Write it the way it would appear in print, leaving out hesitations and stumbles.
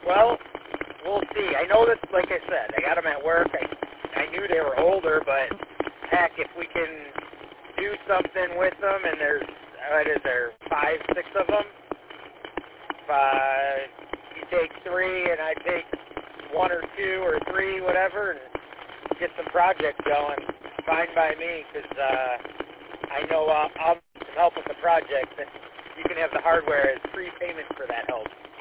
Well, we'll see. I know that, like I said, I got them at work. I knew they were older, but heck, if we can do something with them, and there's, what is there, 5, 6 of them? You take 3, and I take 1 or 2 or 3, whatever, and get some projects going. Fine by me, because I know I'll help with the project, and you can have the hardware as prepayment for that help.